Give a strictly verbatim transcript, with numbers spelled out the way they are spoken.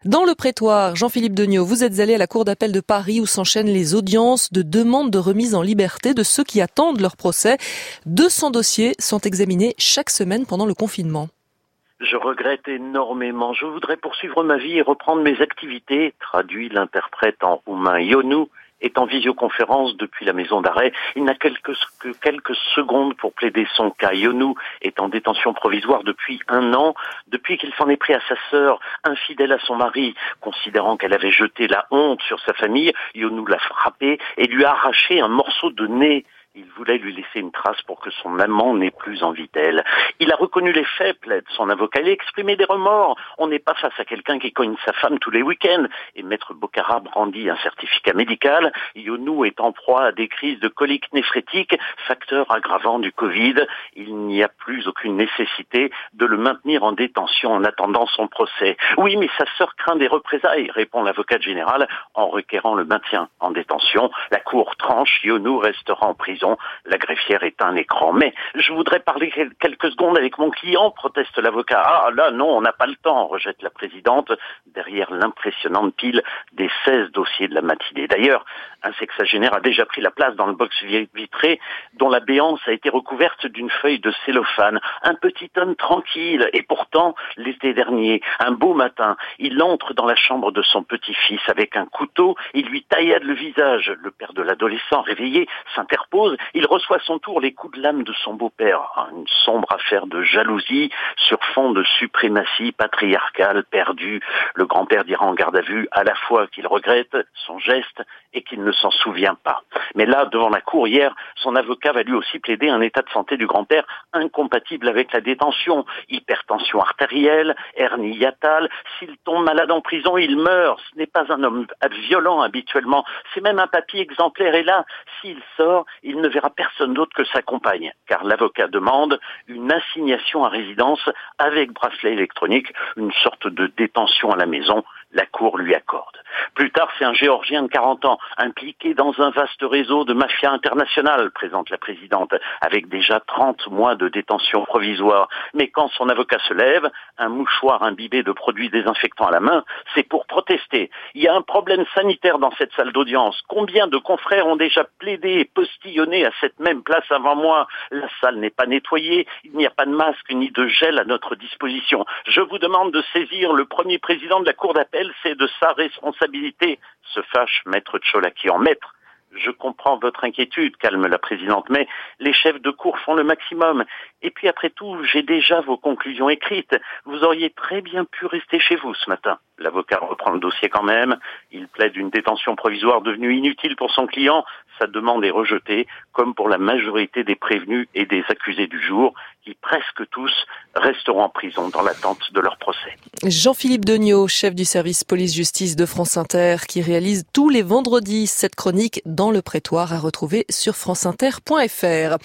Dans le prétoire, Jean-Philippe Degnaud, vous êtes allé à la cour d'appel de Paris où s'enchaînent les audiences de demande de remise en liberté de ceux qui attendent leur procès. deux cents dossiers sont examinés chaque semaine pendant le confinement. Je regrette énormément. Je voudrais poursuivre ma vie et reprendre mes activités, traduit l'interprète en roumain. Ionou est en visioconférence depuis la maison d'arrêt. Il n'a quelques, que quelques secondes pour plaider son cas. Ionou est en détention provisoire depuis un an, depuis qu'il s'en est pris à sa sœur, infidèle à son mari, considérant qu'elle avait jeté la honte sur sa famille. Ionou l'a frappé et lui a arraché un morceau de nez. Il voulait lui laisser une trace pour que son amant n'ait plus envie d'elle. Il a reconnu les faits, plaide son avocat. Il a exprimé des remords. On n'est pas face à quelqu'un qui cogne sa femme tous les week-ends. Et Maître Bocara brandit un certificat médical. Ionou est en proie à des crises de colique néphrétique, facteur aggravant du Covid. Il n'y a plus aucune nécessité de le maintenir en détention en attendant son procès. Oui, mais sa sœur craint des représailles, répond l'avocate générale en requérant le maintien en détention. La cour tranche, Ionou restera en prison. La greffière est un écran. Mais je voudrais parler quelques secondes avec mon client, proteste l'avocat. Ah là, non, on n'a pas le temps, rejette la présidente, derrière l'impressionnante pile des seize dossiers de la matinée. D'ailleurs, un sexagénaire a déjà pris la place dans le box vitré, dont la béance a été recouverte d'une feuille de cellophane. Un petit homme tranquille. Et pourtant, l'été dernier, un beau matin, il entre dans la chambre de son petit-fils avec un couteau. Il lui taillade le visage. Le père de l'adolescent, réveillé, s'interpose. Il reçoit à son tour les coups de lame de son beau-père. Une sombre affaire de jalousie sur fond de suprématie patriarcale perdue. Le grand-père dira en garde à vue à la fois qu'il regrette son geste et qu'il ne s'en souvient pas. Mais là, devant la cour hier, son avocat va lui aussi plaider un état de santé du grand-père incompatible avec la détention. Hypertension artérielle, hernie hiatale. S'il tombe malade en prison, il meurt. Ce n'est pas un homme violent habituellement. C'est même un papier exemplaire. Et là, s'il sort, il ne verra personne d'autre que sa compagne, car l'avocat demande une assignation à résidence avec bracelet électronique, une sorte de détention à la maison. La cour lui accorde. Plus tard, c'est un Géorgien de quarante ans, impliqué dans un vaste réseau de mafia internationale, présente la présidente, avec déjà trente mois de détention provisoire. Mais quand son avocat se lève, un mouchoir imbibé de produits désinfectants à la main, c'est pour protester. Il y a un problème sanitaire dans cette salle d'audience. Combien de confrères ont déjà plaidé et postillonné à cette même place avant moi? La salle n'est pas nettoyée, il n'y a pas de masque ni de gel à notre disposition. Je vous demande de saisir le premier président de la cour d'appel, c'est de sa responsabilité, se fâche Maître Tcholaki en maître. Je comprends votre inquiétude, calme la présidente, mais les chefs de cour font le maximum. Et puis après tout, j'ai déjà vos conclusions écrites. Vous auriez très bien pu rester chez vous ce matin. L'avocat reprend le dossier quand même. Il plaide une détention provisoire devenue inutile pour son client. Sa demande est rejetée, comme pour la majorité des prévenus et des accusés du jour, qui presque tous resteront en prison dans l'attente de leur procès. Jean-Philippe Degnaud, chef du service police-justice de France Inter, qui réalise tous les vendredis cette chronique dans le prétoire à retrouver sur franceinter point fr.